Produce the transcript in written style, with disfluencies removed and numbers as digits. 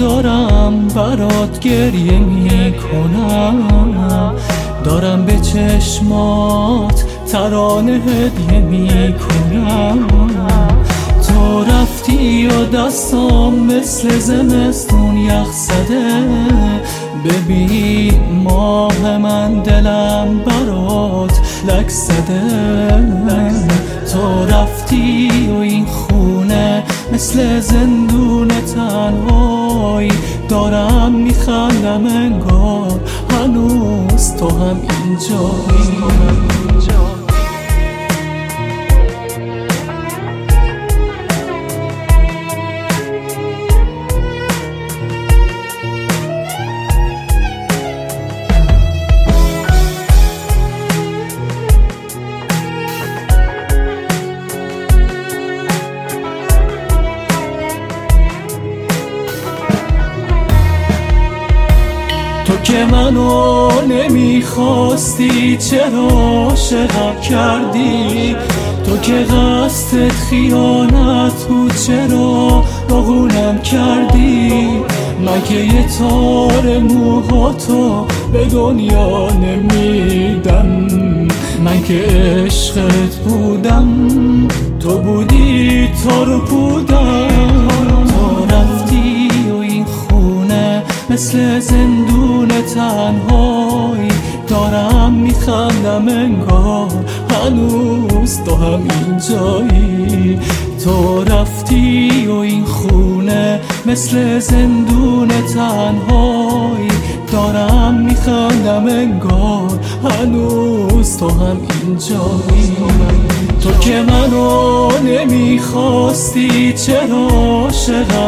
دارم برات گریه میکنم، دارم به چشمات ترانه هدیه میکنم. تو رفتی و دستام مثل زمستون یخ زده، ببین ماه من دلم برات لک زده. تو رفتی و این خونه مثل زندون تنهایی، دارم میخندم انگار هنوز تو هم اینجایی. تو که منو نمیخواستی چرا عاشقم کردی؟ تو که قصدت خیانت بود چرا باغونم کردی؟ مگه یه تار موهاتو به دنیا نمیدم؟ من که عشقت بودم تو بودی تارو بودم. تو رفتی و این خونه مثل زندون تنهایی، دارم میخندم انگار هنوز تو هم اینجایی. تو رفتی و این خونه مثل زندون تنهایی، دارم میخندم انگار هنوز تو هم اینجایی. تو که منو نمیخواستی چرا عاشقم